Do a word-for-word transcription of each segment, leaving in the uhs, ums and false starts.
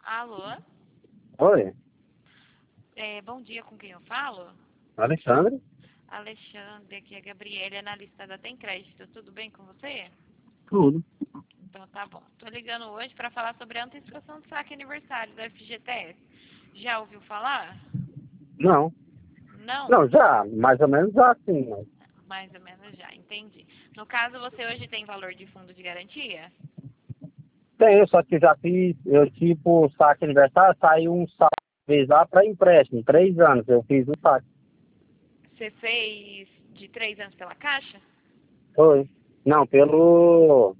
Alô? Oi, É, bom dia, com quem eu falo? Alexandre? Alexandre, aqui é a Gabriela, analista da Tem Crédito. Tudo bem com você? Tudo. Então tá bom. Tô ligando hoje para falar sobre a antecipação do saque aniversário da F G T S. Já ouviu falar? Não. Não? Não, já, mais ou menos já sim. Mas Mais ou menos já, entendi. No caso, você hoje tem valor de fundo de garantia? tenho, só que já fiz, eu tipo, saque aniversário, saiu um saque fez lá para empréstimo, três anos, eu fiz o saque. Você fez de três anos pela Caixa? Foi. Não, pelo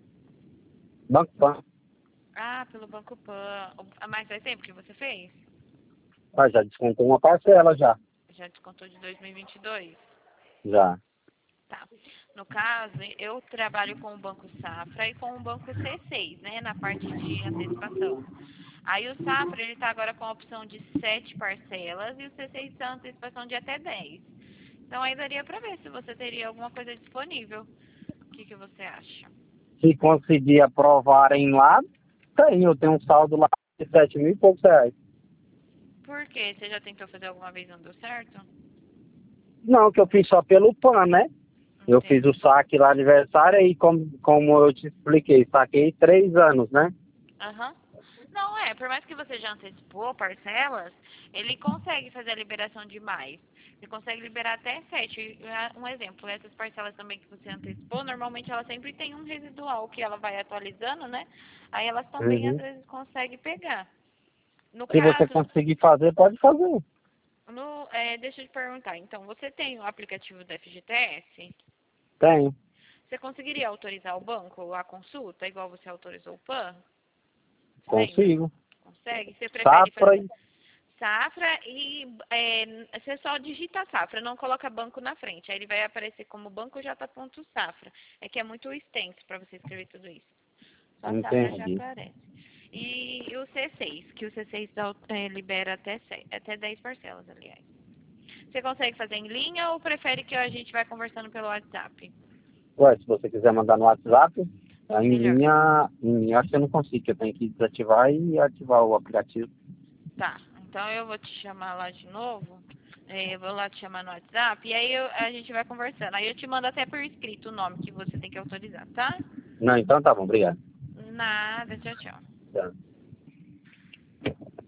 Banco Pan. Ah, pelo Banco Pan. Ah, mas faz tempo que você fez? Ah, já descontou uma parcela já. Já descontou de dois mil e vinte e dois? Já. Tá. No caso, eu trabalho com o Banco Safra e com o Banco C seis, né, na parte de antecipação. Aí o Safra, ele está agora com a opção de sete parcelas e o C seis está antecipação de até dez. Então aí daria para ver se você teria alguma coisa disponível. O que, que você acha? Se conseguir aprovarem lá, tem, eu tenho um saldo lá de sete mil e poucos reais. Por quê? Você já tentou fazer alguma vez e não deu certo? Não, que eu fiz só pelo Pan, né? Eu fiz o Entendi. saque lá aniversário e como, como eu te expliquei, saquei três anos, né? Aham. Não, é, por mais que você já antecipou parcelas, ele consegue fazer a liberação de mais. Ele consegue liberar até sete. Um exemplo, essas parcelas também que você antecipou, normalmente ela sempre tem um residual que ela vai atualizando, né? Aí elas também às Uhum. vezes conseguem pegar. No Se você caso, conseguir fazer, pode fazer. no, é, deixa eu te perguntar, então, você tem o aplicativo do F G T S? Tenho. Você conseguiria autorizar o banco a consulta, igual você autorizou o Pan? Lembra? Consigo. Consegue? Você prefere Safra fazer e... Safra e é, você só digita Safra, não coloca banco na frente. Aí ele vai aparecer como banco J. Safra. É que é muito extenso para você escrever tudo isso. Só Safra já Entendi. aparece. E, e o C seis, que o C seis dá, é, libera até, seis, até dez parcelas, aliás. Você consegue fazer em linha ou prefere que a gente vai conversando pelo WhatsApp? Ué, se você quiser mandar no WhatsApp, em Melhor. linha, em linha acho que eu não consigo, que eu tenho que desativar e ativar o aplicativo. Tá. Então eu vou te chamar lá de novo. É, eu vou lá te chamar no WhatsApp e aí eu- a gente vai conversando. Aí eu te mando até por escrito o nome que você tem que autorizar, tá? Não, então tá bom, obrigado. Nada, tchau, tchau. Tá.